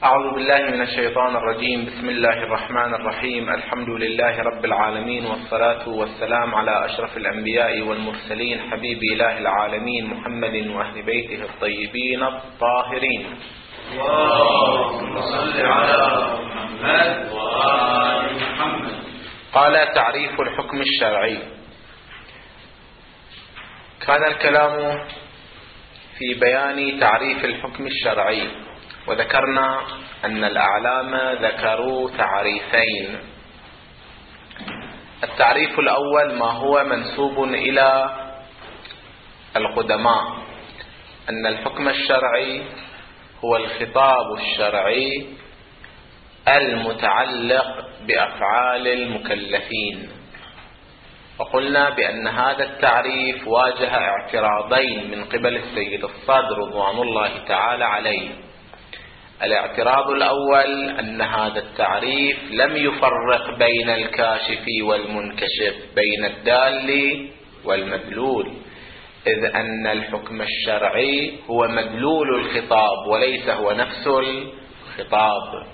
أعوذ بالله من الشيطان الرجيم. بسم الله الرحمن الرحيم. الحمد لله رب العالمين، والصلاة والسلام على أشرف الأنبياء والمرسلين، حبيب إله العالمين محمد وأهل بيته الطيبين الطاهرين. اللهم صل على محمد وآل محمد. قال: تعريف الحكم الشرعي. كان الكلام في بيان تعريف الحكم الشرعي، وذكرنا أن الأعلام ذكروا تعريفين. التعريف الأول ما هو منسوب إلى القدماء، أن الحكم الشرعي هو الخطاب الشرعي المتعلق بأفعال المكلفين، وقلنا بأن هذا التعريف واجه اعتراضين من قبل السيد الصدر رضوان الله تعالى عليه. الاعتراض الأول أن هذا التعريف لم يفرق بين الكاشف والمنكشف، بين الدال والمدلول، إذ أن الحكم الشرعي هو مدلول الخطاب وليس هو نفس الخطاب.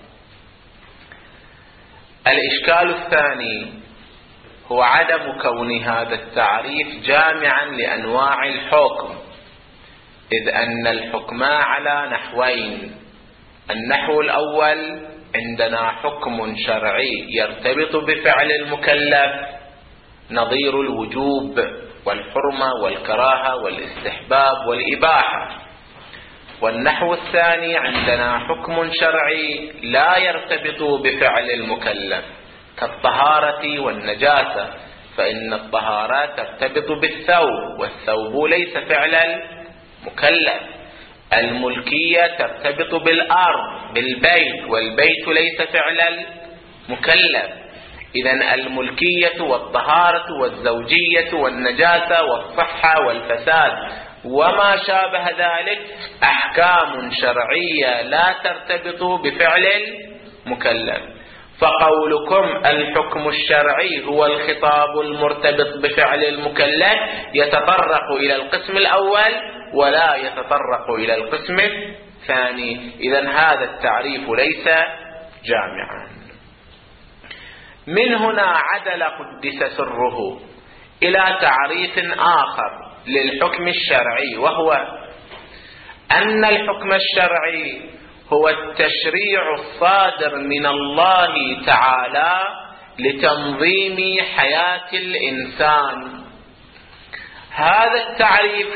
الإشكال الثاني هو عدم كون هذا التعريف جامعا لأنواع الحكم، إذ أن الحكم على نحوين. النحو الأول عندنا حكم شرعي يرتبط بفعل المكلف نظير الوجوب والحرمة والكراهة والاستحباب والإباحة، والنحو الثاني عندنا حكم شرعي لا يرتبط بفعل المكلف كالطهارة والنجاسة، فإن الطهارة ترتبط بالثوب والثوب ليس فعل المكلف. الملكية ترتبط بالأرض بالبيت والبيت ليس فعل المكلف. إذن الملكية والطهارة والزوجية والنجاسة والصحة والفساد وما شابه ذلك أحكام شرعية لا ترتبط بفعل المكلف. فقولكم الحكم الشرعي هو الخطاب المرتبط بفعل المكلف يتطرق إلى القسم الأول ولا يتطرق إلى القسم الثاني. إذن هذا التعريف ليس جامعا. من هنا عدل قدس سره إلى تعريف آخر للحكم الشرعي، وهو أن الحكم الشرعي هو التشريع الصادر من الله تعالى لتنظيم حياة الإنسان. هذا التعريف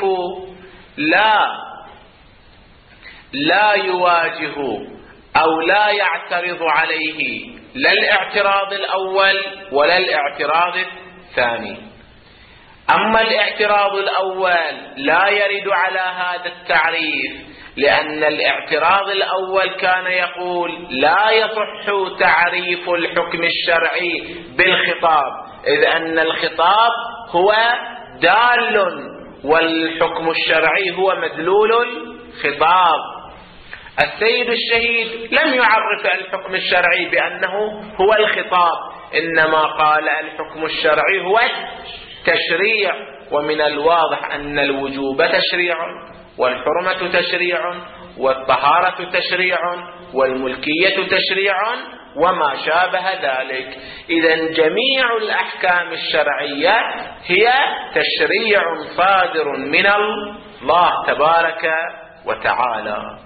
لا يواجه أو لا يعترض عليه لا الاعتراض الأول ولا الاعتراض الثاني. أما الاعتراض الأول لا يرد على هذا التعريف، لأن الاعتراض الأول كان يقول لا يصح تعريف الحكم الشرعي بالخطاب، إذ أن الخطاب هو دال والحكم الشرعي هو مدلول الخطاب. السيد الشهيد لم يعرف الحكم الشرعي بأنه هو الخطاب، إنما قال الحكم الشرعي هو التشريع، ومن الواضح أن الوجوب تشريع والحرمة تشريع والطهارة تشريع والملكية تشريع وما شابه ذلك. إذن جميع الأحكام الشرعية هي تشريع صادر من الله تبارك وتعالى.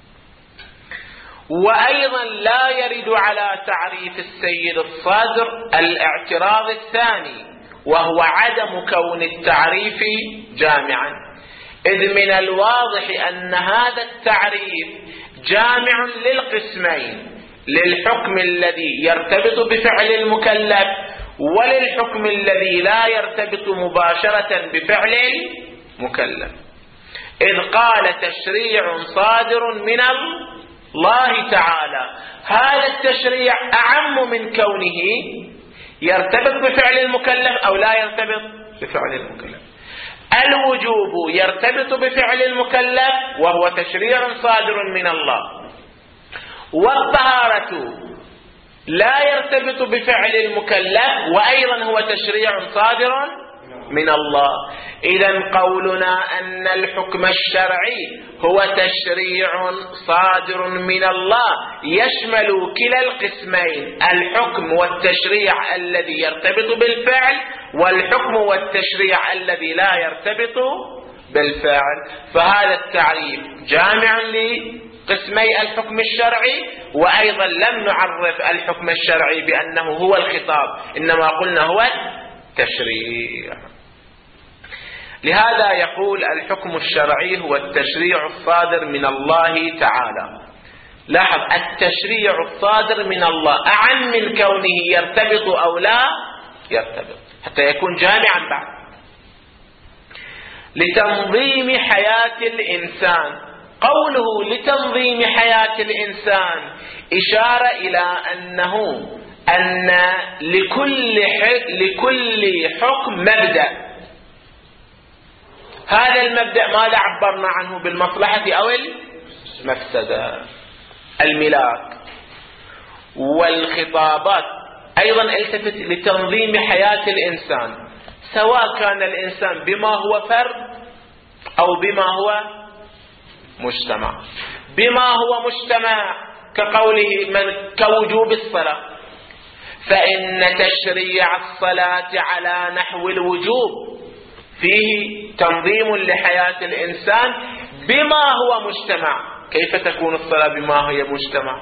وأيضا لا يرد على تعريف السيد الصادر الاعتراض الثاني، وهو عدم كون التعريف جامعا، إذ من الواضح أن هذا التعريف جامع للقسمين، للحكم الذي يرتبط بفعل المكلف وللحكم الذي لا يرتبط مباشرة بفعل المكلف، إذ قال تشريع صادر من الله تعالى. هذا التشريع أعم من كونه يرتبط بفعل المكلف أو لا يرتبط بفعل المكلف. الوجوب يرتبط بفعل المكلف وهو تشريع صادر من الله، والطهارة لا يرتبط بفعل المكلف وأيضا هو تشريع صادر من الله. إذن قولنا أن الحكم الشرعي هو تشريع صادر من الله يشمل كلا القسمين، الحكم والتشريع الذي يرتبط بالفعل، والحكم والتشريع الذي لا يرتبط بالفعل. فهذا التعريف جامع لقسمي الحكم الشرعي، وأيضا لم نعرف الحكم الشرعي بأنه هو الخطاب، إنما قلنا هو التشريع. لهذا يقول الحكم الشرعي هو التشريع الصادر من الله تعالى. لاحظ، التشريع الصادر من الله أعم من كونه يرتبط أو لا يرتبط، حتى يكون جامعا بعد. لتنظيم حياة الإنسان، قوله لتنظيم حياة الإنسان إشارة إلى أن لكل حكم مبدأ. هذا المبدأ ماذا عبرنا عنه؟ بالمصلحة أو المفسدة، الملاك والخطابات. أيضا التفت لتنظيم حياة الإنسان، سواء كان الإنسان بما هو فرد أو بما هو مجتمع. بما هو مجتمع كقوله كوجوب الصلاة، فإن تشريع الصلاة على نحو الوجوب فيه تنظيم لحياة الإنسان بما هو مجتمع. كيف تكون الصلاة بما هي مجتمع؟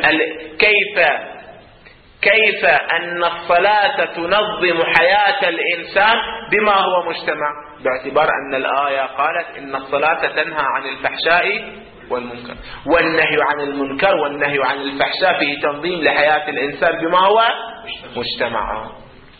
كيف أن الصلاة تنظم حياة الإنسان بما هو مجتمع؟ باعتبار أن الآية قالت إن الصلاة تنهى عن الفحشاء والمنكر، والنهي عن المنكر والنهي عن الفحشاء فيه تنظيم لحياة الإنسان بما هو مجتمع.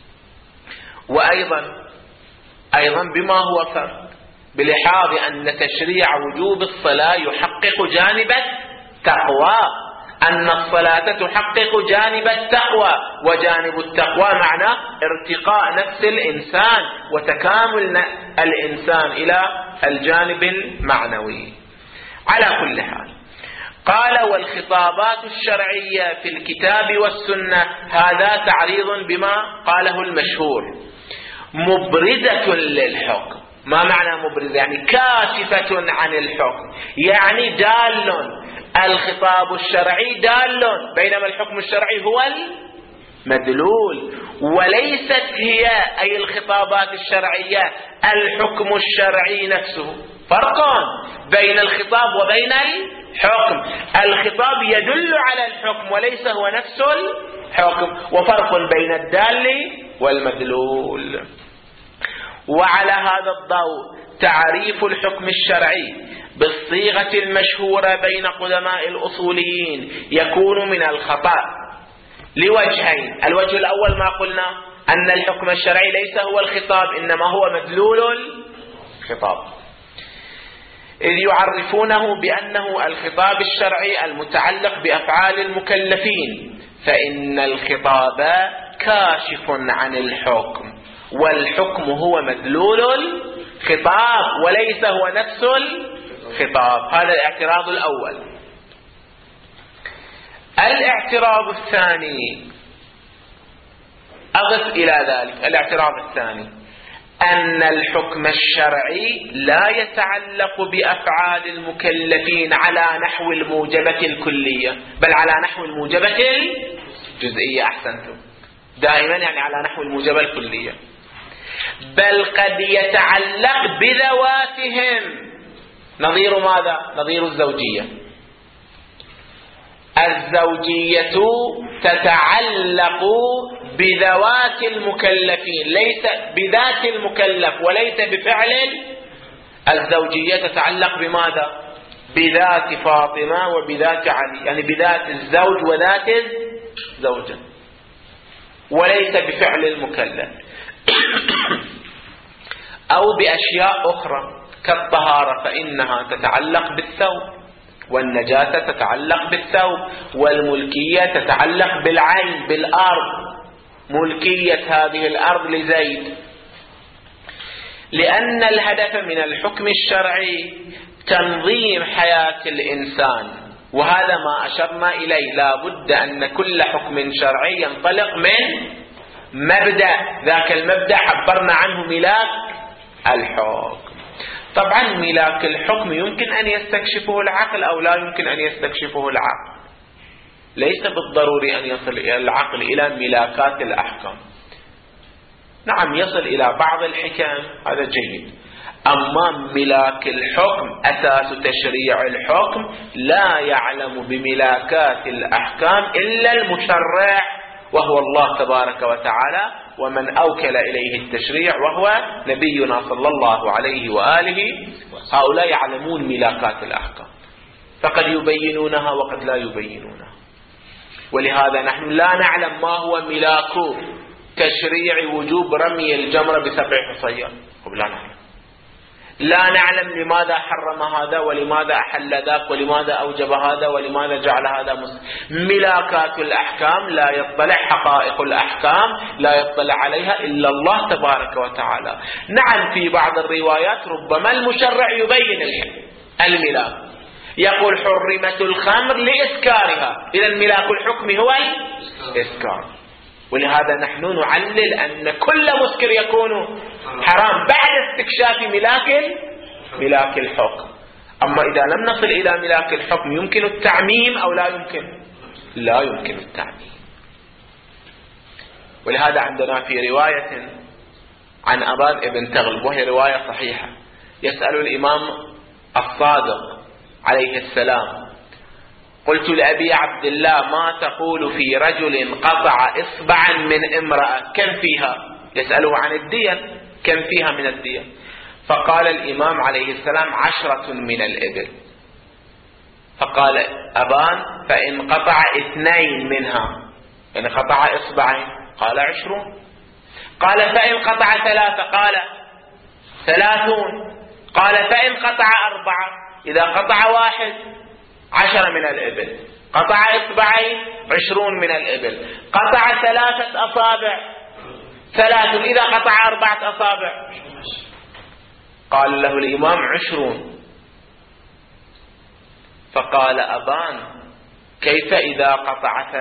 وأيضا بما هو فرد، بلحاظ أن تشريع وجوب الصلاة يحقق جانب التقوى، أن الصلاة تحقق جانب التقوى، وجانب التقوى معناه ارتقاء نفس الإنسان وتكامل الإنسان إلى الجانب المعنوي. على كل حال، قال والخطابات الشرعية في الكتاب والسنة، هذا تعريض بما قاله المشهور، مبرزة للحكم. ما معنى مبرزة؟ يعني كاشفة عن الحكم، يعني دال. الخطاب الشرعي دال، بينما الحكم الشرعي هو المدلول، وليست هي أي الخطابات الشرعية الحكم الشرعي نفسه. فرق بين الخطاب وبين الحكم، الخطاب يدل على الحكم وليس هو نفس الحكم، وفرق بين الدال والمدلول. وعلى هذا الضوء تعريف الحكم الشرعي بالصيغة المشهورة بين قدماء الأصوليين يكون من الخطأ لوجهين. الوجه الأول ما قلنا أن الحكم الشرعي ليس هو الخطاب، إنما هو مدلول الخطاب، إذ يعرفونه بأنه الخطاب الشرعي المتعلق بأفعال المكلفين، فإن الخطاب كاشف عن الحكم، والحكم هو مدلول الخطاب وليس هو نفس الخطاب. هذا الاعتراض الأول. الاعتراض الثاني، أضف إلى ذلك الاعتراض الثاني، أن الحكم الشرعي لا يتعلق بأفعال المكلفين على نحو الموجبة الكلية، بل على نحو الموجبة الجزئية. أحسنتم، دائما يعني على نحو الموجبة الكلية، بل قد يتعلق بذواتهم. نظير ماذا؟ نظير الزوجية. الزوجية تتعلق بذوات المكلفين، ليس بذات المكلف وليس بفعل. الزوجية تتعلق بماذا؟ بذات فاطمة وبذات علي، يعني بذات الزوج وذات الزوجة، وليس بفعل المكلف. أو بأشياء أخرى كالطهارة، فإنها تتعلق بالثوب، والنجاسة تتعلق بالثوب، والملكية تتعلق بالعين بالأرض، ملكية هذه الأرض لزيد. لأن الهدف من الحكم الشرعي تنظيم حياة الإنسان، وهذا ما أشرنا إليه. لا بد أن كل حكم شرعي ينطلق من مبدأ، ذاك المبدأ عبرنا عنه ملاك الحكم. طبعا ملاك الحكم يمكن أن يستكشفه العقل أو لا يمكن أن يستكشفه العقل، ليس بالضروري أن يصل العقل إلى ملاكات الأحكام. نعم يصل إلى بعض الحكم، هذا جيد، أما ملاك الحكم أساس تشريع الحكم لا يعلم بملاكات الأحكام إلا المشرع وهو الله تبارك وتعالى، ومن أوكل إليه التشريع وهو نبينا صلى الله عليه وآله. هؤلاء يعلمون ملاكات الأحكام، فقد يبينونها وقد لا يبينونها. ولهذا نحن لا نعلم ما هو ملاك تشريع وجوب رمي الجمرة ب7 حصيات، لا نعلم. لا نعلم لماذا حرم هذا ولماذا أحل ذاك ولماذا أوجب هذا ولماذا جعل هذا ملاكات الأحكام لا يطلع، حقائق الأحكام لا يطلع عليها إلا الله تبارك وتعالى. نعم في بعض الروايات ربما المشرع يبين الملاك، يقول حرمت الخمر لإسكارها، إذا ملاك الحكم هو الإسكار. ولهذا نحن نعلل أن كل مسكر يكون حرام بعد استكشاف ملاك الحكم. أما إذا لم نصل إلى ملاك الحكم يمكن التعميم أو لا يمكن؟ لا يمكن التعميم. ولهذا عندنا في رواية عن أبان ابن تغلب وهي رواية صحيحة، يسأل الإمام الصادق عليه السلام: قلت لأبي عبد الله ما تقول في رجل قطع إصبعا من امرأة كم فيها؟ يسأله عن الدية، كم فيها من الدية؟ فقال الإمام عليه السلام 10 من الإبل. فقال أبان: فإن قطع 2 منها، يعني قطع إصبعين، قال 20. قال: فإن قطع 3، قال 30. قال: فإن قطع 4، إذا قطع 1 10 من الإبل، قطع إصبعين 20 من الإبل، قطع 3 أصابع 3، إذا قطع 4 أصابع. قال له الإمام 20. فقال أبان: كيف إذا قطع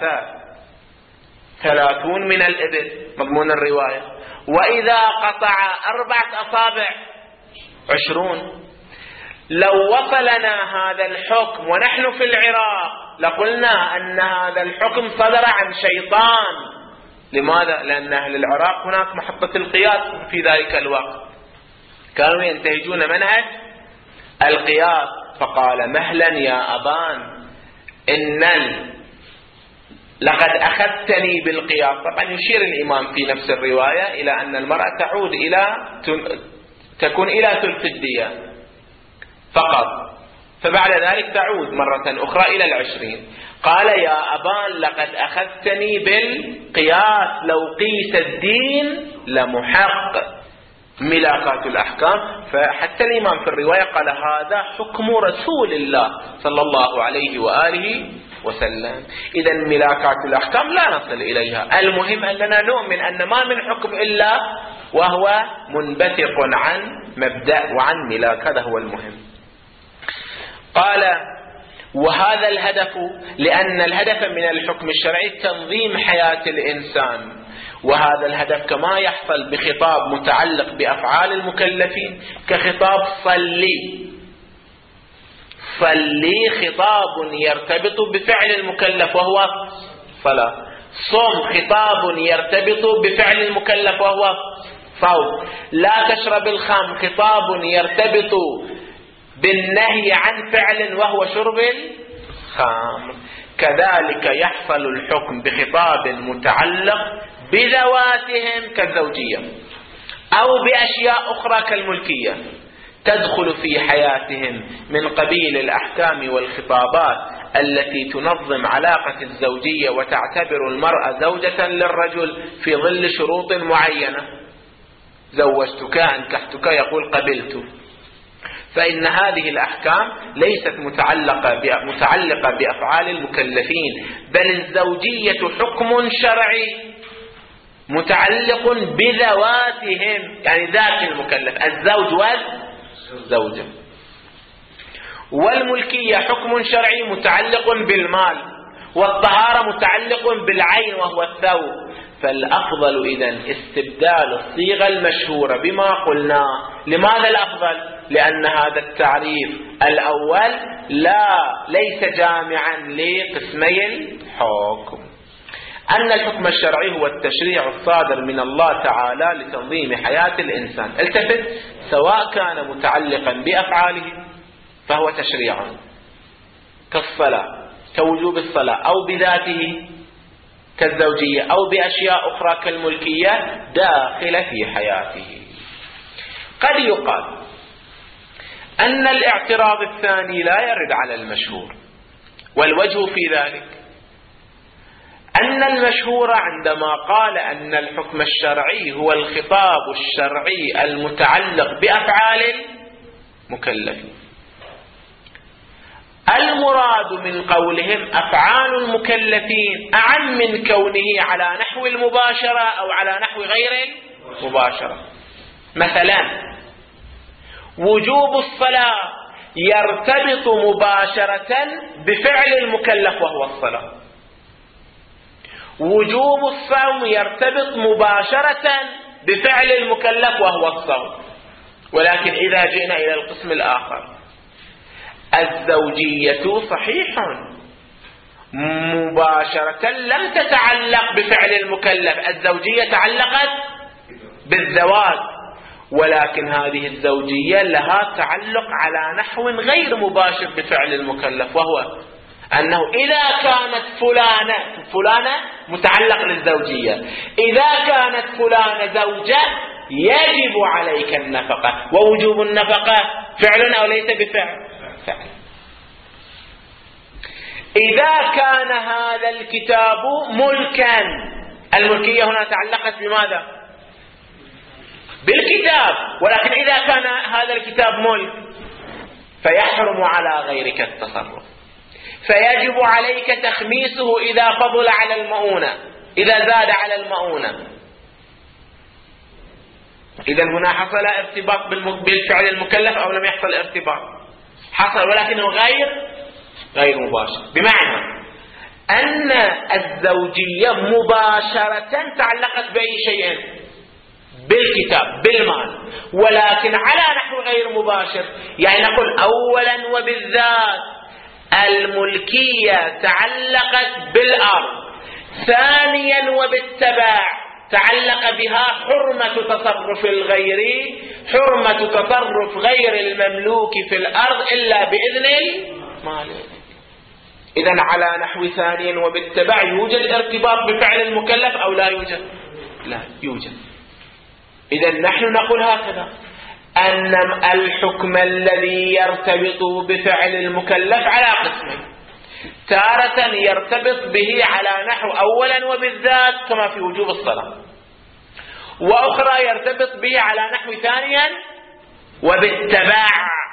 30 من الإبل مضمون الرواية، وإذا قطع 4 أصابع 20؟ لو وصلنا هذا الحكم ونحن في العراق لقلنا أن هذا الحكم صدر عن شيطان. لماذا؟ لأن أهل العراق هناك محطة القياس في ذلك الوقت، كانوا ينتهجون منهج القياس. فقال: مهلا يا أبان، لقد أخذتني بالقياس. طبعا يشير الإمام في نفس الرواية إلى أن المرأة تكون إلى ثلث الدية فقط، فبعد ذلك تعود مرة أخرى إلى 20. قال: يا أبان لقد أخذتني بالقياس، لو قيس الدين لمحق ملاكات الأحكام. فحتى الإمام في الرواية قال: هذا حكم رسول الله صلى الله عليه وآله وسلم. إذا ملاكات الأحكام لا نصل إليها، المهم أننا نؤمن أن ما من حكم إلا وهو منبثق عن مبدأ وعن ملاك، هذا هو المهم. قال: وهذا الهدف، لأن الهدف من الحكم الشرعي تنظيم حياة الإنسان، وهذا الهدف كما يحصل بخطاب متعلق بأفعال المكلفين كخطاب صلي خطاب يرتبط بفعل المكلف وهو صلاة، صوم خطاب يرتبط بفعل المكلف وهو صوم، لا تشرب الخمر خطاب يرتبط بالنهي عن فعل وهو شرب الخمر. كذلك يحصل الحكم بخطاب متعلق بذواتهم كالزوجية أو بأشياء أخرى كالملكية تدخل في حياتهم من قبيل الأحكام والخطابات التي تنظم علاقة الزوجية وتعتبر المرأة زوجة للرجل في ظل شروط معينة. زوجتك أنكحتك، يقول قبلت. فإن هذه الأحكام ليست متعلقة بأفعال المكلفين، بل الزوجية حكم شرعي متعلق بذواتهم، يعني ذات المكلف الزوج والزوجة. والملكية حكم شرعي متعلق بالمال، والطهارة متعلق بالعين وهو الثوب. فالأفضل إذن استبدال الصيغة المشهورة بما قلنا. لماذا الأفضل؟ لأن هذا التعريف الأول ليس جامعا لقسمي الحكم. أن الحكم الشرعي هو التشريع الصادر من الله تعالى لتنظيم حياة الإنسان. التفت، سواء كان متعلقا بأفعاله فهو تشريع كالصلاة، كوجوب الصلاة، أو بذاته كالزوجية، أو بأشياء أخرى كالملكية داخلة في حياته. قد يقال أن الاعتراض الثاني لا يرد على المشهور، والوجه في ذلك أن المشهور عندما قال أن الحكم الشرعي هو الخطاب الشرعي المتعلق بأفعال المكلفين، المراد من قولهم أفعال المكلفين أعم من كونه على نحو المباشرة أو على نحو غير المباشرة. مثلا وجوب الصلاة يرتبط مباشرة بفعل المكلف وهو الصلاة، وجوب الصوم يرتبط مباشرة بفعل المكلف وهو الصوم. ولكن إذا جئنا إلى القسم الآخر، الزوجية صحيح مباشرة لم تتعلق بفعل المكلف، الزوجية تعلقت بالزواج، ولكن هذه الزوجية لها تعلق على نحو غير مباشر بفعل المكلف، وهو أنه إذا كانت فلانة متعلق للزوجية، إذا كانت فلانة زوجة يجب عليك النفقة، ووجوب النفقة فعل أو ليس بفعل؟ فعل. إذا كان هذا الكتاب ملكا، الملكية هنا تعلقت بماذا؟ بالكتاب، ولكن إذا كان هذا الكتاب ملك فيحرم على غيرك التصرف، فيجب عليك تخميسه إذا فضل على المؤونة، إذا زاد على المؤونة. إذا هنا حصل ارتباط بالفعل المكلف أو لم يحصل ارتباط؟ حصل، ولكنه غير مباشر، بمعنى أن الزوجية مباشرة تعلقت بأي شيء؟ بالكتاب، بالمال، ولكن على نحو غير مباشر. يعني نقول أولا وبالذات الملكية تعلقت بالأرض، ثانيا وبالتبع تعلق بها حرمة تصرف الغير، حرمة تصرف غير المملوك في الأرض إلا بإذن المالك. إذن على نحو ثانيا وبالتبع يوجد ارتباط بفعل المكلف أو لا يوجد؟ لا يوجد. إذن نحن نقول هكذا، أن الحكم الذي يرتبط بفعل المكلف على قسمين: تارة يرتبط به على نحو أولا وبالذات كما في وجوب الصلاة، وأخرى يرتبط به على نحو ثانيا وبالتبع.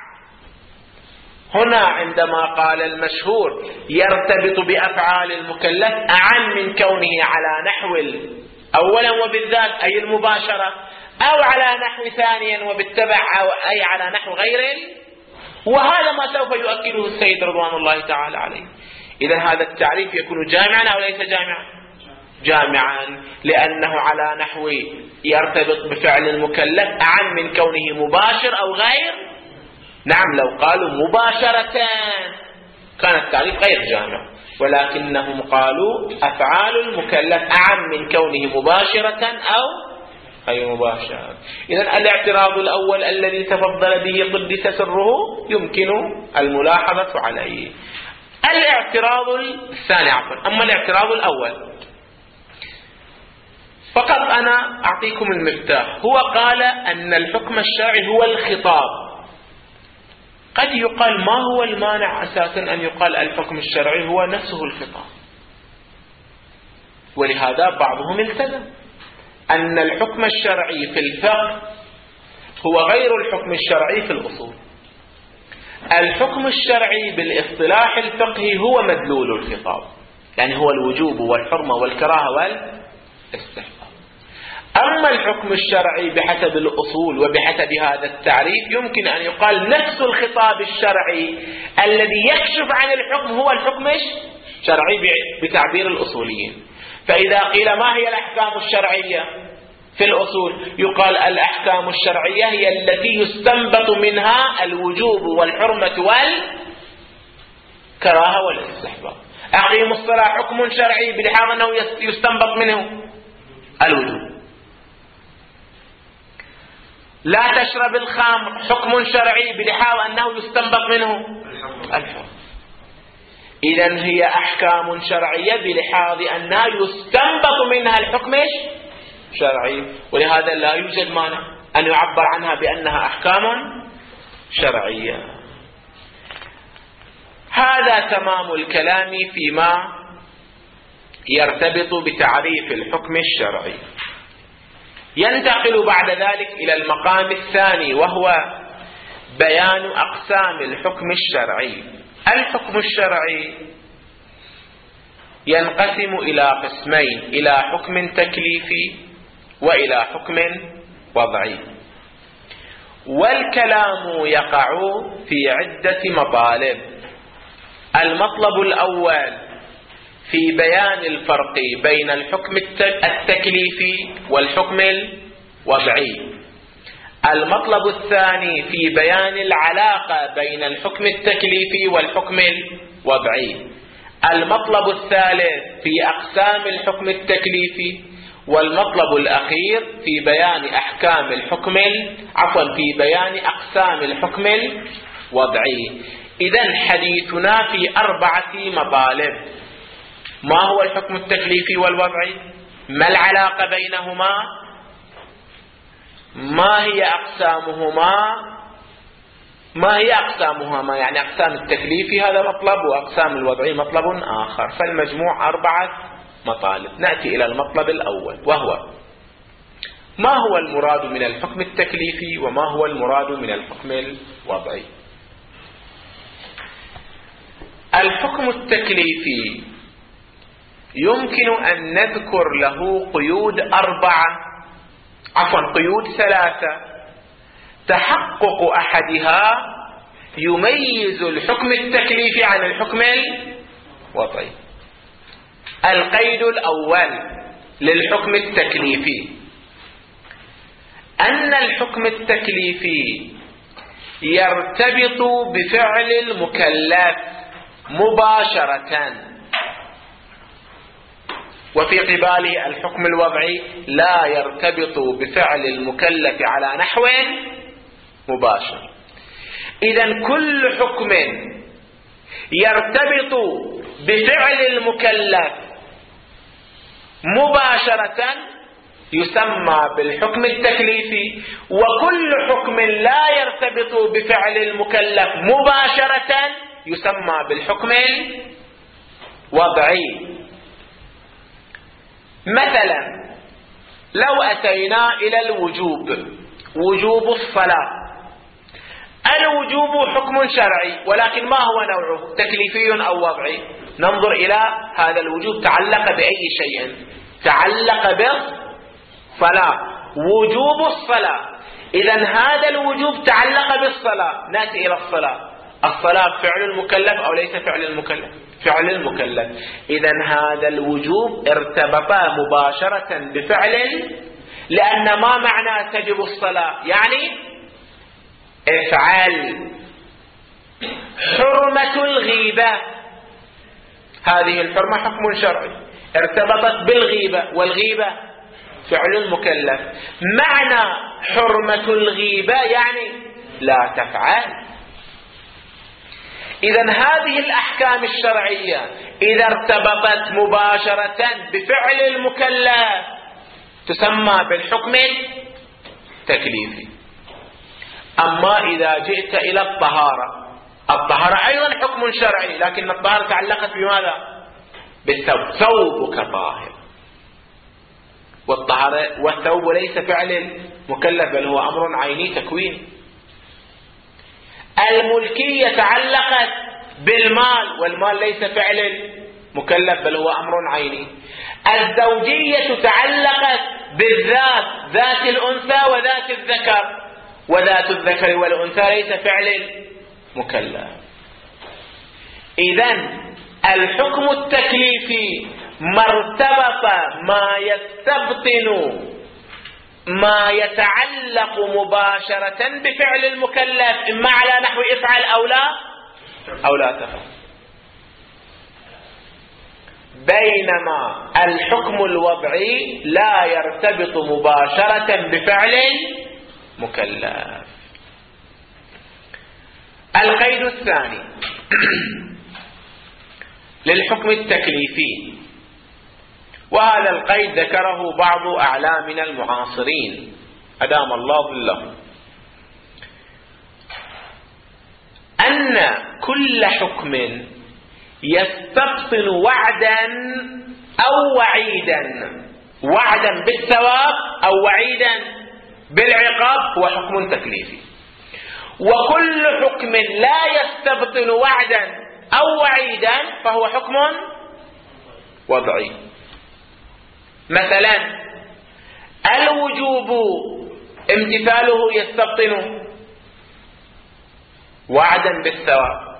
هنا عندما قال المشهور يرتبط بأفعال المكلف أعم من كونه على نحو أولا وبالذات أي المباشرة، أو على نحو ثانيا وبالتبع، أو أي على نحو غيره، وهذا ما سوف يؤكده السيد رضوان الله تعالى عليه. إذا هذا التعريف يكون جامعا أو ليس جامعا؟ جامعا، لأنه على نحو يرتبط بفعل المكلف أعم من كونه مباشر أو غير. نعم، لو قالوا مباشرة كان التعريف غير جامع، ولكنهم قالوا أفعال المكلف أعم من كونه مباشرة أو غير مباشر. إذن الاعتراض الأول الذي تفضل به قدس سره يمكن الملاحظة عليه. الاعتراض الثاني أما الاعتراض الأول فقط أنا أعطيكم المفتاح. هو قال أن الحكم الشرعي هو الخطاب. قد يقال ما هو المانع أساسا أن يقال الحكم الشرعي هو نفسه الخطاب؟ ولهذا بعضهم التزم أن الحكم الشرعي في الفقه هو غير الحكم الشرعي في الأصول. الحكم الشرعي بالاصطلاح الفقهي هو مدلول الخطاب، يعني هو الوجوب والحرمة والكراهة والاستحباب. أما الحكم الشرعي بحسب الأصول وبحسب هذا التعريف يمكن أن يقال نفس الخطاب الشرعي الذي يكشف عن الحكم هو الحكم الشرعي بتعبير الأصوليين. فإذا قيل ما هي الأحكام الشرعية في الأصول، يقال الأحكام الشرعية هي التي يستنبط منها الوجوب والحرمة والكراهة والاستحباب. أقيموا الصلاة حكم شرعي بلحاظ أنه يستنبط منه الوجوب. لا تشرب الخمر حكم شرعي بلحاظ أنه يستنبط منه الحرمة. إذن هي أحكام شرعية بلحاظ أنها يستنبط منها الحكم شرعي، ولهذا لا يوجد مانع أن يعبر عنها بأنها أحكام شرعية. هذا تمام الكلام فيما يرتبط بتعريف الحكم الشرعي. ينتقل بعد ذلك إلى المقام الثاني، وهو بيان أقسام الحكم الشرعي. الحكم الشرعي ينقسم إلى قسمين: إلى حكم تكليفي وإلى حكم وضعي. والكلام يقع في عدة مطالب. المطلب الأول في بيان الفرق بين الحكم التكليفي والحكم الوضعي. المطلب الثاني في بيان العلاقة بين الحكم التكليفي والحكم الوضعي. المطلب الثالث في أقسام الحكم التكليفي. والمطلب الأخير في بيان أحكام الحكم في بيان أقسام الحكم الوضعي. إذن حديثنا في 4 مطالب: ما هو الحكم التكليفي والوضعي؟ ما العلاقة بينهما؟ ما هي أقسامهما؟ يعني أقسام التكليفي هذا مطلب، وأقسام الوضعي مطلب آخر. فالمجموع 4 مطالب. نأتي إلى المطلب الأول، وهو ما هو المراد من الحكم التكليفي وما هو المراد من الحكم الوضعي. الحكم التكليفي يمكن أن نذكر له قيود 3. تحقق أحدها يميز الحكم التكليفي عن الحكم الوضعي. القيد الأول للحكم التكليفي أن الحكم التكليفي يرتبط بفعل المكلف مباشرة، وفي قباله الحكم الوضعي لا يرتبط بفعل المكلف على نحو مباشر. إذن كل حكم يرتبط بفعل المكلف مباشرة يسمى بالحكم التكليفي، وكل حكم لا يرتبط بفعل المكلف مباشرة يسمى بالحكم الوضعي. مثلا لو أتينا إلى وجوب الصلاة. الوجوب حكم شرعي، ولكن ما هو نوعه؟ تكليفي أو وضعي؟ ننظر إلى هذا الوجوب تعلق بأي شيء؟ تعلق بالصلاة، وجوب الصلاة. إذن هذا الوجوب تعلق بالصلاة. نأتي إلى الصلاة فعل المكلف أو ليس فعل المكلف؟ فعل المكلف. إذن هذا الوجوب ارتبط مباشرة بفعل، لأن ما معنى تجب الصلاة؟ يعني افعل. حرمة الغيبة، هذه الحرمة حكم شرعي ارتبطت بالغيبة، والغيبة فعل المكلف. معنى حرمة الغيبة يعني لا تفعل. إذن هذه الأحكام الشرعية إذا ارتبطت مباشرة بفعل المكلف تسمى بالحكم التكليفي. أما إذا جئت إلى الطهارة أيضا حكم شرعي، لكن الطهارة تعلقت بماذا؟ بالثوب. ثوبك طاهر، والثوب ليس فعل مكلف بل هو أمر عيني تكويني. الملكية تعلقت بالمال، والمال ليس فعل مكلف بل هو أمر عيني. الزوجية تعلقت بالذات، ذات الأنثى وذات الذكر، وذات الذكر والأنثى ليس فعل مكلف. إذن الحكم التكليفي ما ارتبط ما يستبطن ما يتعلق مباشرة بفعل المكلف، إما على نحو افعل أو لا تفعل. بينما الحكم الوضعي لا يرتبط مباشرة بفعل المكلف. القيد الثاني للحكم التكليفي، وهذا القيد ذكره بعض أعلامنا المعاصرين أدام الله ظله، أن كل حكم يستبطن وعدا أو وعيدا، وعدا بالثواب أو وعيدا بالعقاب، هو حكم تكليفي. وكل حكم لا يستبطن وعدا أو وعيدا فهو حكم وضعي. مثلا الوجوب امتثاله يستبطن وعدا بالثواب،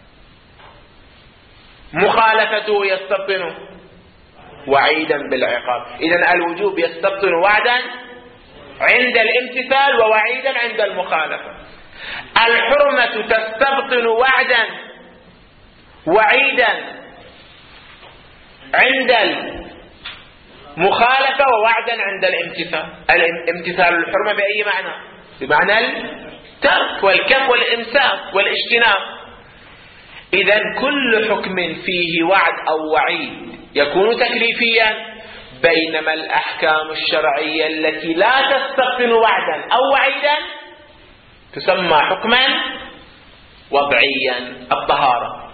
مخالفته يستبطن وعيدا بالعقاب. إذن الوجوب يستبطن وعدا عند الامتثال ووعيدا عند المخالفة. الحرمة تستبطن وعدا وعيدا عند المخالفة ووعدا عند الامتثال. الامتثال الحرمة بأي معنى؟ بمعنى الترك والكف والإمساك والاجتناب. إذن كل حكم فيه وعد أو وعيد يكون تكليفيا، بينما الأحكام الشرعية التي لا تستبطن وعدا أو وعيدا تسمى حكما وضعيا. الطهارة،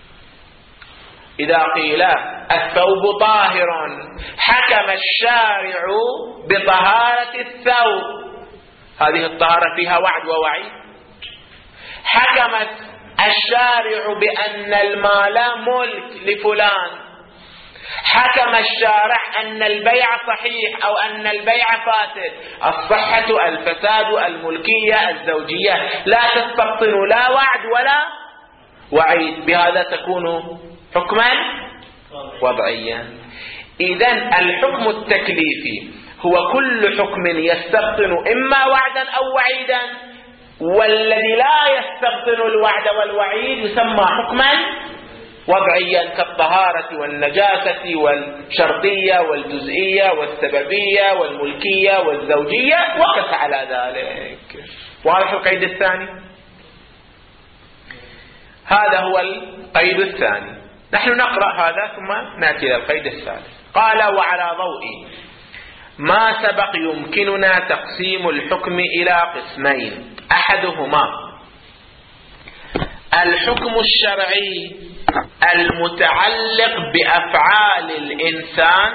إذا قيل الثوب طاهر حكم الشارع بطهارة الثوب، هذه الطهارة فيها وعد ووعيد. حكمت الشارع بأن المال ملك لفلان، حكم الشارع أن البيع صحيح أو أن البيع فاسد. الصحة الفساد الملكية الزوجية لا تستبطن لا وعد ولا وعيد، بهذا تكون حكما وضعيا. إذن الحكم التكليفي هو كل حكم يستبطن إما وعدا أو وعيدا، والذي لا يستبطن الوعد والوعيد يسمى حكما وضعيا، كالطهارة والنجاسة والشرطية والجزئية والسببية والملكية والزوجية وقس على ذلك. واضح القيد الثاني؟ هذا هو القيد الثاني. نحن نقرأ هذا ثم نأتي إلى القيد الثالث. قال: وعلى ضوء ما سبق يمكننا تقسيم الحكم إلى قسمين: أحدهما الحكم الشرعي المتعلق بأفعال الإنسان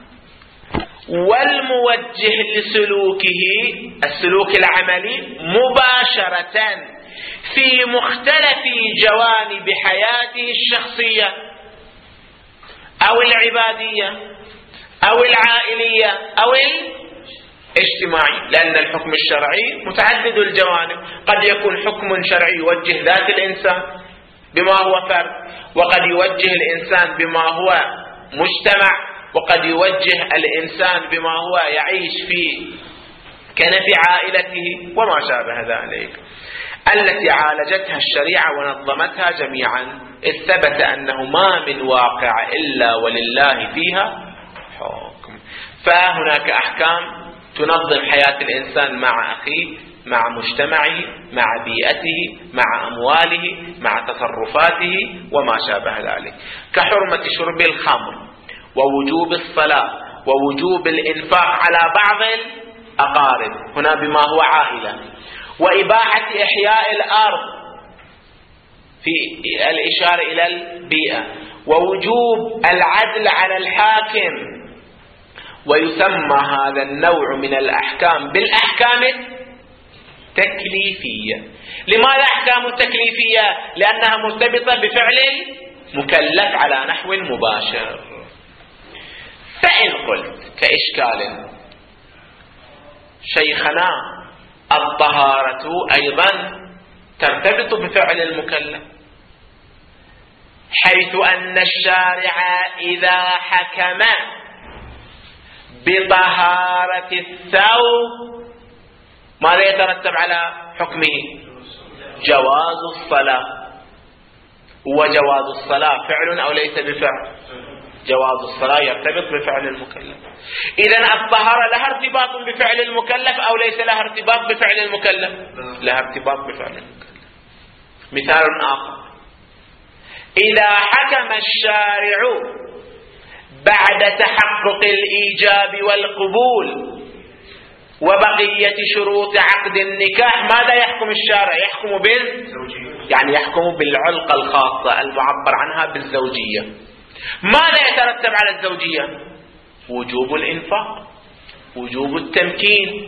والموجه لسلوكه، السلوك العملي، مباشرة في مختلف جوانب حياته الشخصية أو العبادية أو العائلية أو الاجتماعي، لأن الحكم الشرعي متعدد الجوانب. قد يكون حكم شرعي يوجه ذات الإنسان بما هو فرد، وقد يوجه الإنسان بما هو مجتمع، وقد يوجه الإنسان بما هو يعيش في كنف عائلته وما شابه ذلك، التي عالجتها الشريعة ونظمتها جميعا، إذ ثبت أنه ما من واقع إلا ولله فيها حكم. فهناك أحكام تنظم حياة الإنسان مع أخيه، مع مجتمعه، مع بيئته، مع أمواله، مع تصرفاته وما شابه ذلك، كحرمة شرب الخمر ووجوب الصلاة ووجوب الإنفاق على بعض الأقارب هنا بما هو عائلة، وإباحة إحياء الأرض في الإشارة إلى البيئة، ووجوب العدل على الحاكم. ويسمى هذا النوع من الأحكام بالأحكام التكليفية. لماذا أحكام تكليفية؟ لأنها مرتبطة بفعل مكلف على نحو مباشر. فإن قلت كإشكال: شيخنا الطهارة أيضا ترتبط بفعل المكلف، حيث أن الشارع إذا حكم بطهارة الثوب ماذا يترتب على حكمه؟ جواز الصلاة. وجواز الصلاة فعل أو ليس بفعل؟ جواز الصلاة يرتبط بفعل المكلف. إذن الطهارة لها ارتباط بفعل المكلف أو ليس لها ارتباط بفعل المكلف؟ لها ارتباط بفعل المكلف. مثال آخر: إذا حكم الشارع بعد تحقق الإيجاب والقبول وبقية شروط عقد النكاح ماذا يحكم الشارع؟ يحكم يعني يحكم بالعلقة الخاصة المعبر عنها بالزوجية. ماذا يترتب على الزوجية؟ وجوب الإنفاق، وجوب التمكين،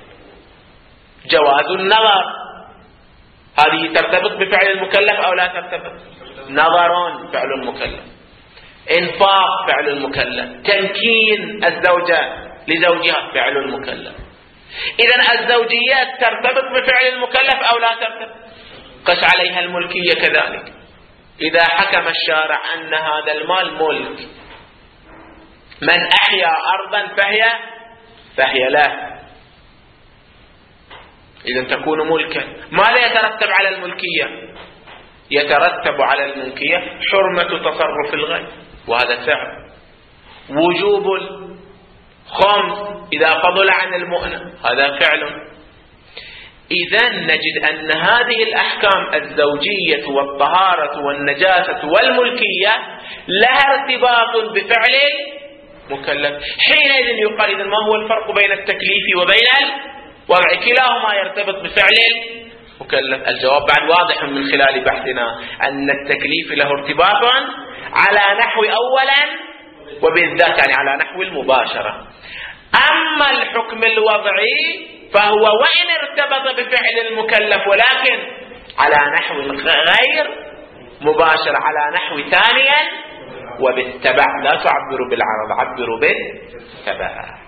جواز النظر. هذه ترتبط بفعل المكلف أو لا ترتبط؟ نظر فعل المكلف، إنفاق فعل المكلف، تمكين الزوجة لزوجها فعل المكلف. إذن الزوجيات ترتبط بفعل المكلف أو لا ترتبط؟ قس عليها الملكية كذلك. إذا حكم الشارع أن هذا المال ملك، من أحيا أرضا فهي له، إذن تكون ملكا. ماذا يترتب على الملكية؟ يترتب على الملكية حرمة تصرف الغير، وهذا فعل. وجوب الخمس إذا فضل عن المؤنة، هذا فعل. إذن نجد أن هذه الأحكام الزوجية والطهارة والنجاسة والملكية لها ارتباط بفعل المكلف. حينئذ يقال إذن ما هو الفرق بين التكليف وبين الوضع؟ كلاهما يرتبط بفعل المكلف. الجواب بعد واضح من خلال بحثنا أن التكليف له ارتباط على نحو أولا وبالذات يعني على نحو المباشرة. أما الحكم الوضعي فهو وإن ارتبط بفعل المكلف ولكن على نحو غير مباشر، على نحو ثانيا وبالتبع. لا تعبروا بالعرض، عبروا بالتبع.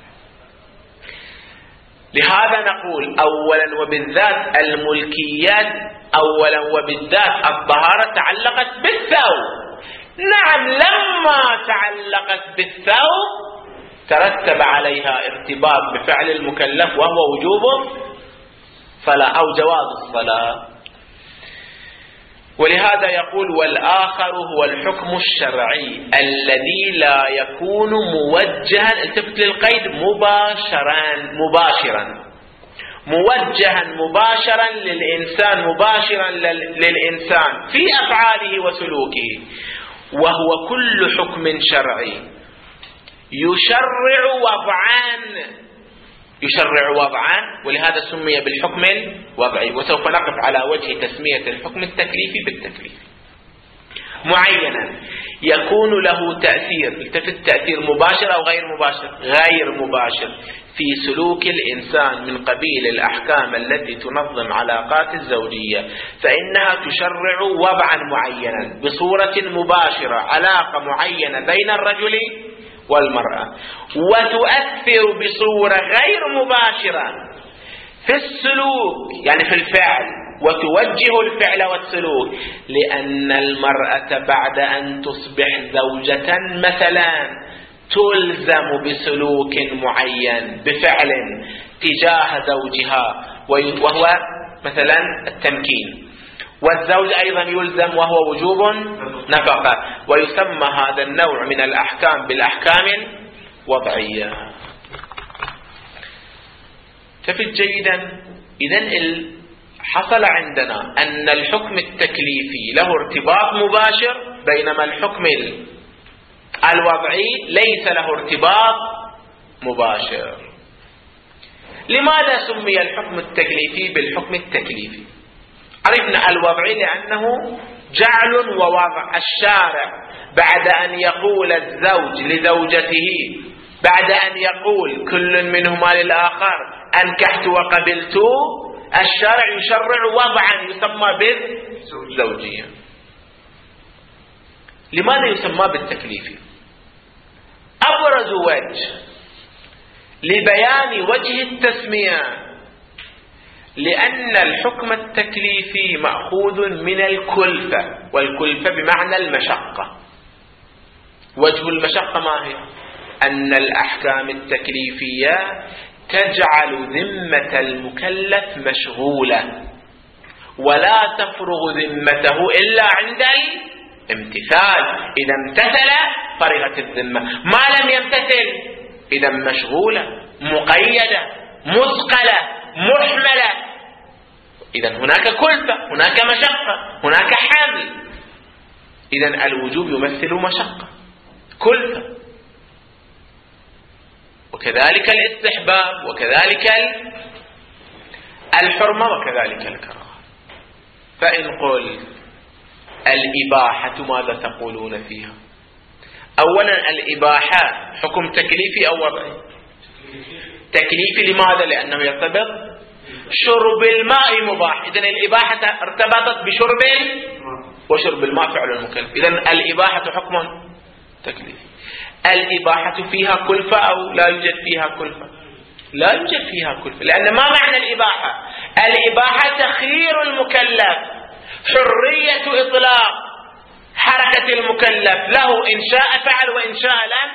لهذا نقول أولا وبالذات الملكيات أولا وبالذات الطهارة تعلقت بالثوب. نعم، لما تعلقت بالثوب ترتب عليها ارتباط بفعل المكلف وهو وجوب صلاة أو جواز الصلاة. ولهذا يقول: والآخر هو الحكم الشرعي الذي لا يكون موجها، التفت للقيد، مباشرا موجها مباشرا للإنسان، مباشرا للإنسان في أفعاله وسلوكه، وهو كل حكم شرعي يشرع وضعا، ولهذا سمي بالحكم الوضعي. وسوف نقف على وجه تسمية الحكم التكليفي بالتكليف. معينا يكون له تأثير، التفت، تأثير مباشر أو غير مباشر؟ غير مباشر في سلوك الإنسان من قبيل الأحكام التي تنظم علاقات الزوجية، فإنها تشرع وضعا معينا بصورة مباشرة، علاقة معينة بين الرجل والمرأة، وتؤثر بصورة غير مباشرة في السلوك يعني في الفعل، وتوجه الفعل والسلوك، لأن المرأة بعد أن تصبح زوجة مثلا تلزم بسلوك معين بفعل تجاه زوجها وهو مثلا التمكين، والزوج أيضا يلزم وهو وجوب نفقة، ويسمى هذا النوع من الأحكام بالأحكام الوضعية. تفت جيدا. إذن حصل عندنا أن الحكم التكليفي له ارتباط مباشر، بينما الحكم الوضعي ليس له ارتباط مباشر. لماذا سمي الحكم التكليفي بالحكم التكليفي؟ عرفنا الوضعي لأنه جعل ووضع. الشارع بعد أن يقول الزوج لزوجته، بعد أن يقول كل منهما للآخر أنكحت وقبلت، الشارع يشرع وضعا يسمى بالزوجية. لماذا يسمى بالتكليفي؟ أبرز وجه لبيان وجه التسمية لأن الحكم التكليفي مأخوذ من الكلفة، والكلفة بمعنى المشقة. وجه المشقة ما هي؟ أن الأحكام التكليفية تجعل ذمة المكلف مشغولة ولا تفرغ ذمته إلا عند الامتثال. إذا امتثل فرغت الذمة، ما لم يمتثل إذا مشغولة مقيدة مثقلة محملة. إذا هناك كلفة، هناك مشقة، هناك حمل. إذا الوجوب يمثل مشقة كلفة، وكذلك الاستحباب، وكذلك الحرمة، وكذلك الكراهة. فإن قل الإباحة ماذا تقولون فيها؟ أولا الإباحة حكم تكليفي أو وضعي؟ تكليفي. لماذا؟ لأنه يرتبط شرب الماء مباح. إذن الإباحة ارتبطت بشرب وشرب الماء فعل المكلف. إذن الإباحة حكم تكليفي. الإباحة فيها كلفة أو لا يوجد فيها كلفة؟ لا يوجد فيها كلفة. لأن ما معنى الإباحة؟ الإباحة تخيير المكلف، حرية إطلاق حركة المكلف له، إن شاء فعل وإن شاء لم.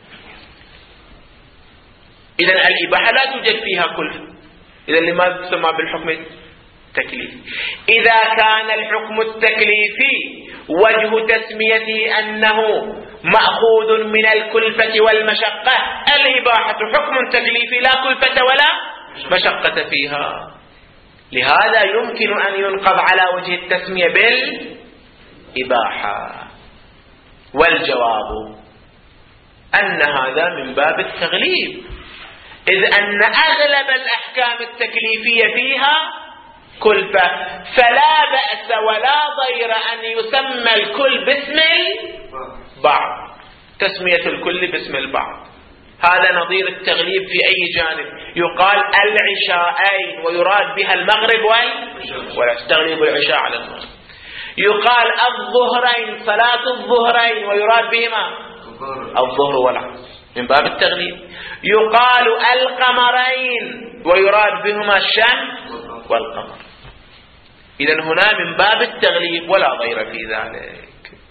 إذن الإباحة لا توجد فيها كلفة. إذن لماذا تسمى بالحكم التكليفي؟ إذا كان الحكم التكليفي وجه تسميته أنه مأخوذ من الكلفة والمشقة، الإباحة حكم تكليفي لا كلفة ولا مشقة فيها. لهذا يمكن أن ينقض على وجه التسمية بالإباحة. والجواب أن هذا من باب التغليب، إذ أن أغلب الأحكام التكليفية فيها كلفة، فلا بأس ولا ضير أن يسمى الكل باسم البعض، تسمية الكل باسم البعض. هذا نظير التغليب في أي جانب. يقال العشاءين ويراد بها المغرب تغليب العشاء على المغرب. يقال الظهرين صلاة الظهرين ويراد بهما الظهر والعصر من باب التغليب. يقال القمرين ويراد بهما الشمس والقمر. إذن هنا من باب التغليب ولا ضير في ذلك.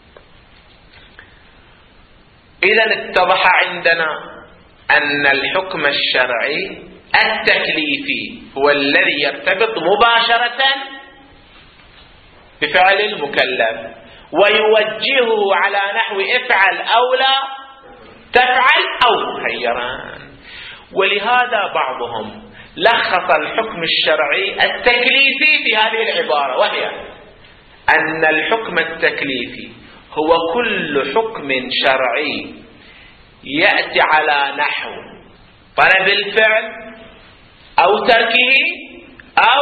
إذن اتضح عندنا أن الحكم الشرعي التكليفي هو الذي يرتبط مباشرة بفعل المكلف ويوجهه على نحو افعل أو لا تفعل أو خيران. ولهذا بعضهم لخص الحكم الشرعي التكليفي في هذه العبارة، وهي أن الحكم التكليفي هو كل حكم شرعي يأتي على نحو طلب الفعل أو تركه أو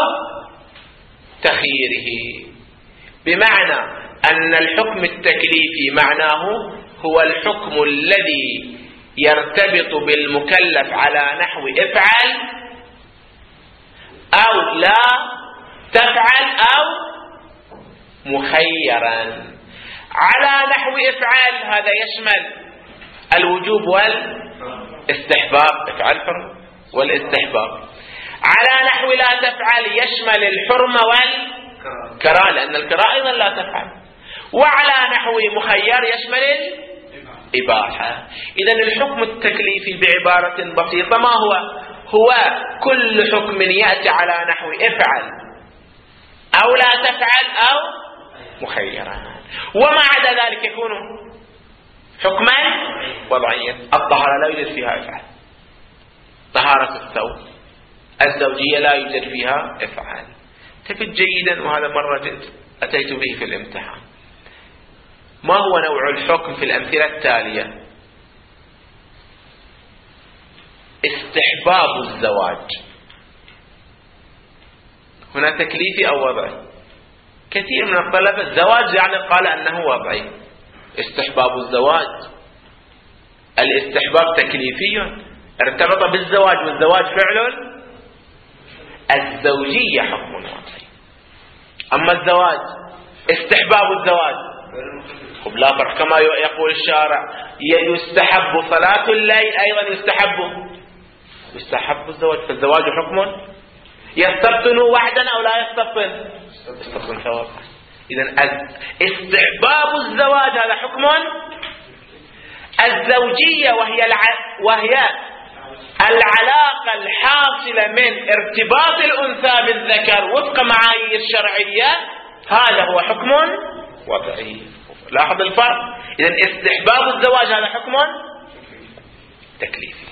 تخييره. بمعنى أن الحكم التكليفي معناه هو الحكم الذي يرتبط بالمكلف على نحو افعل أو لا تفعل أو مخيرا. على نحو افعل هذا يشمل الوجوب والاستحباب، افعل فرض والاستحباب. على نحو لا تفعل يشمل الحرمة والكراهة، لأن الكراهة أيضا لا تفعل. وعلى نحو مخير يشمل الإباحة. إذن الحكم التكليفي بعبارة بسيطة ما هو كل حكم يأتي على نحو افعل أو لا تفعل أو مخيرا، وما عدا ذلك يكون حكما وضعيا. الطهارة لا يوجد فيها افعل، طهارة الثوب الزوجية لا يوجد فيها افعال. تفت جيدا، وهذا مرة أتيت به في الامتحان. ما هو نوع الحكم في الأمثلة التالية؟ استحباب الزواج، هنا تكليفي أو وضعي؟ كثير من الطلبة الزواج يعني قال أنه وضعي. استحباب الزواج، الاستحباب تكليفي ارتبط بالزواج، والزواج فعل الزوجية حكم وضعي. أما الزواج استحباب الزواج لا فرق، كما يقول الشارع يستحب صلاة الليل أيضا يستحب الزواج، فالزواج حكم يستبطن وحدا أو لا يستبطن؟ يستبطن سواء. إذن استحباب الزواج هذا حكم. الزوجية وهي العلاقة الحاصلة من ارتباط الأنثى بالذكر وفق معايير الشرعية، هذا هو حكم وضعي. لاحظ الفرق. إذن استحباب الزواج هذا حكم تكليفي،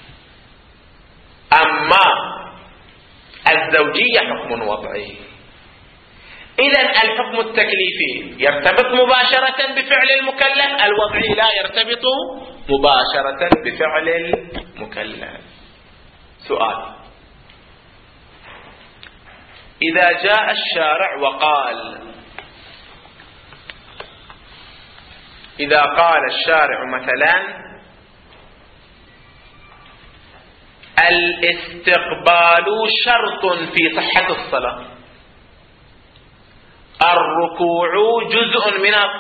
أما الزوجية حكم وضعي. إذن الحكم التكليفي يرتبط مباشرة بفعل المكلف، الوضعي لا يرتبط مباشرة بفعل المكلف. سؤال: إذا جاء الشارع وقال، إذا قال الشارع مثلا الاستقبال شرط في صحة الصلاة، الركوع جزء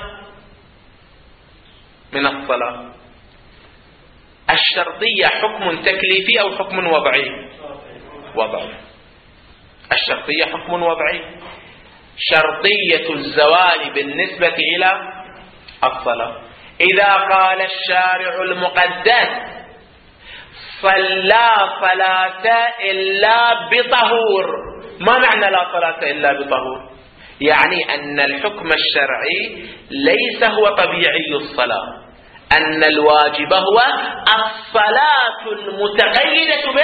من الصلاة، الشرطية حكم تكليفي أو حكم وضعي؟ وضعي. الشرطية حكم وضعي. شرطية الزوال بالنسبة إلى الصلاة. إذا قال الشارع المقدس صلى صلاة إلا بطهور، ما معنى لا صلاة إلا بطهور؟ يعني أن الحكم الشرعي ليس هو طبيعي الصلاة، أن الواجب هو الصلاة المتقيدة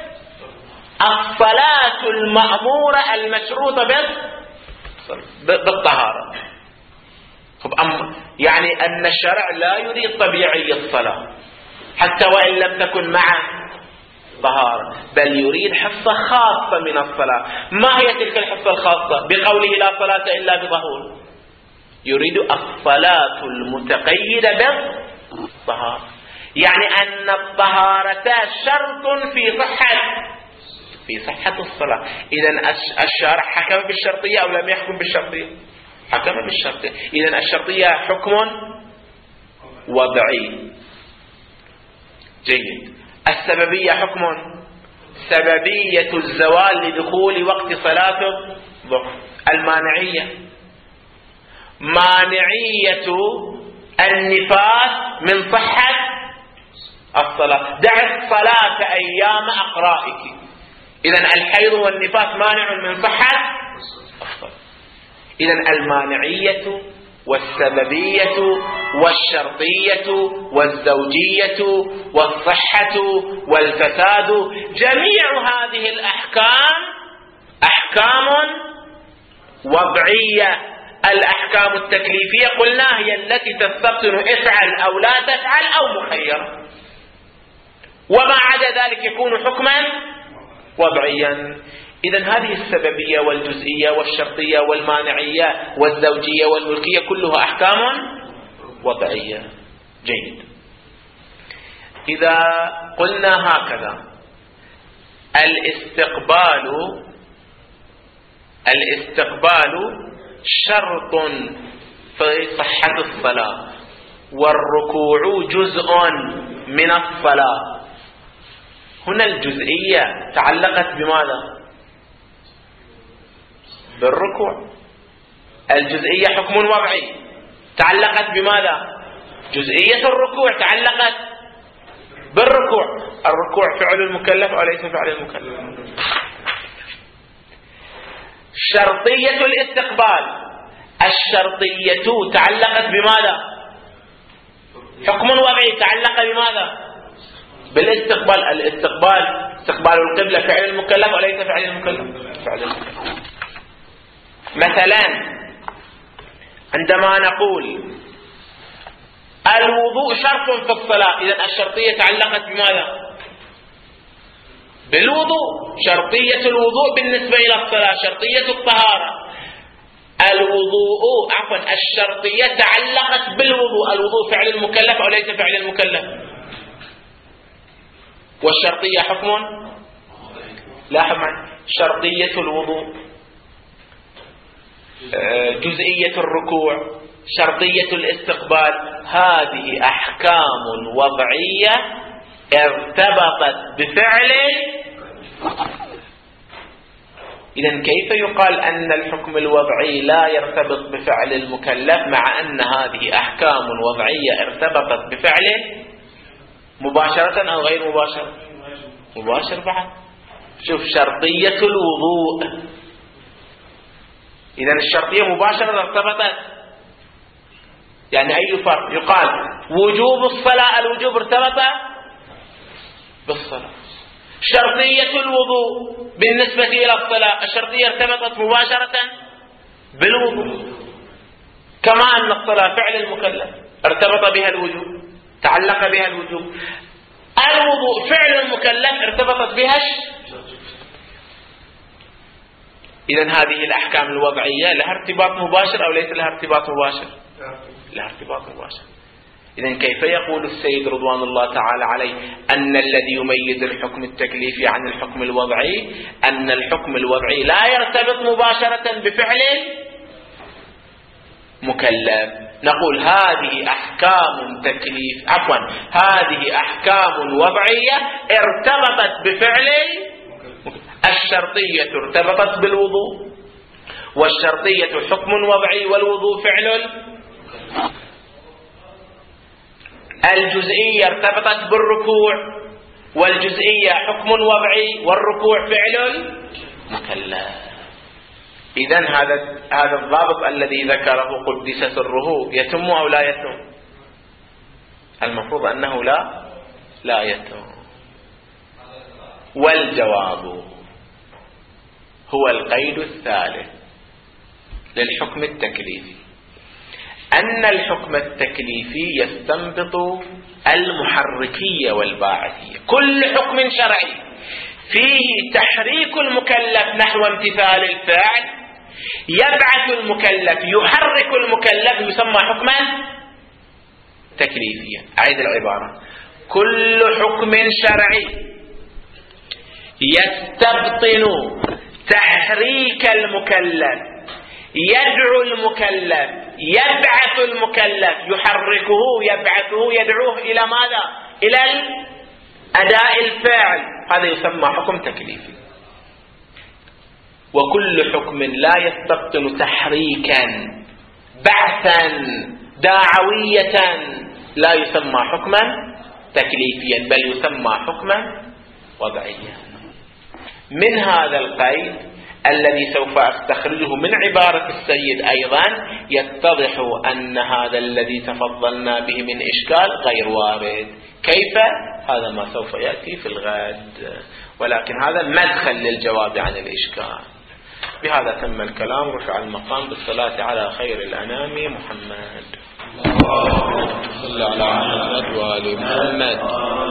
الصلاة المأمورة المشروطة بالطهارة. يعني أن الشرع لا يريد طبيعي الصلاة حتى وإن لم تكن معه طهارة، بل يريد حصة خاصة من الصلاة. ما هي تلك الحصة الخاصة؟ بقوله لا صلاة إلا بطهور، يريد الصلاة المتقيدة بالطهارة، يعني أن الطهارة شرط في صحة الصلاة. إذن الشارع حكم بالشرطية أو لم يحكم بالشرطية؟ حكم بالشرطية. إذن الشرطية حكم وضعي. جيد. السببية حكم. سببية الزوال لدخول وقت صلاة الظهر. المانعية، مانعية النفاس من صحة الصلاة. دع الصلاة أيام أقرائك. إذن الحيض والنفاس مانع من صحة الصلاة. إذن المانعية والسببية والشرطية والزوجية والصحة والفساد، جميع هذه الأحكام أحكام وضعية. الأحكام التكليفية قلنا هي التي تستبطن افعل أو لا تفعل أو مخيرة، وما عدا ذلك يكون حكما وضعيا. إذن هذه السببية والجزئية والشرطية والمانعية والزوجية والملكية كلها أحكام وضعية. جيد. إذا قلنا هكذا الاستقبال شرط في صحة الصلاة، والركوع جزء من الصلاة. هنا الجزئية تعلقت بماذا؟ بالركوع. الجزئية حكم وضعي تعلقت بماذا؟ جزئية الركوع تعلقت بالركوع. الركوع فعل المكلف أو ليس فعل المكلف؟ شرطية الاستقبال، الشرطية تعلقت بماذا؟ حكم وضعي تعلق بماذا؟ بالاستقبال. الاستقبال استقبال القبلة فعل المكلف أو ليس فعل المكلف؟ فعل المكلف. مثلا عندما نقول الوضوء شرط في الصلاة، إذن الشرطية تعلقت بماذا؟ بالوضوء. شرطية الوضوء بالنسبة إلى الصلاة شرطية الطهارة. الشرطية تعلقت بالوضوء. الوضوء فعل المكلف أو ليس فعل المكلف؟ والشرطية حكم. لاحظ معي، شرطية الوضوء، جزئية الركوع، شرطية الاستقبال، هذه أحكام وضعية ارتبطت بفعل إذن كيف يقال أن الحكم الوضعي لا يرتبط بفعل المكلف مع أن هذه أحكام وضعية ارتبطت بفعله مباشرة أو غير مباشرة؟ مباشر بعد. شوف شرطية الوضوء، إذن الشرطية مباشرة ارتبطت، يعني أي فرق؟ يقال وجوب الصلاة، الوجوب ارتبط بالصلاة. شرطية الوضوء بالنسبة إلى الصلاة، الشرطية ارتبطت مباشرة بالوضوء، كما أن الصلاة فعل المكلف ارتبط بها الوجوب، تعلق بها الوجوب. الوضوء فعل المكلف ارتبطت بها. إذن هذه الأحكام الوضعية لها ارتباط مباشر أو ليس لها ارتباط مباشر؟ لها ارتباط مباشر. إذن كيف يقول السيد رضوان الله تعالى عليه أن الذي يميز الحكم التكليفي عن الحكم الوضعي أن الحكم الوضعي لا يرتبط مباشرة بفعل مكلف؟ نقول هذه أحكام هذه أحكام وضعية ارتبطت بفعل. الشرطية ارتبطت بالوضوء، والشرطية حكم وضعي والوضوء فعل. الجزئية ارتبطت بالركوع، والجزئية حكم وضعي والركوع فعل مكلف. إذن هذا الضابط الذي ذكره قدس سره يتم أو لا يتم؟ المفروض أنه لا يتم. والجواب هو القيد الثالث للحكم التكليفي، أن الحكم التكليفي يستنبط المحركية والباعثية. كل حكم شرعي فيه تحريك المكلف نحو امتثال الفعل يبعث المكلف، يحرك المكلف، يسمى حكما تكليفيا. أعيد العبارة: كل حكم شرعي يستبطن تحريك المكلف، يدعو المكلف، يبعث المكلف، يحركه، يبعثه، يدعوه إلى ماذا؟ إلى أداء الفعل، هذا يسمى حكم تكليفي. وكل حكم لا يستبطن تحريكا، بعثا، داعوية لا يسمى حكما تكليفيا، بل يسمى حكما وضعيا. من هذا القيد الذي سوف أستخرجه من عبارة السيد أيضا يتضح أن هذا الذي تفضلنا به من إشكال غير وارد. كيف؟ هذا ما سوف يأتي في الغد، ولكن هذا مدخل للجواب عن الإشكال. بهذا تم الكلام، رفع المقام بالصلاة على خير الأنام محمد. صلى على محمد وآل محمد.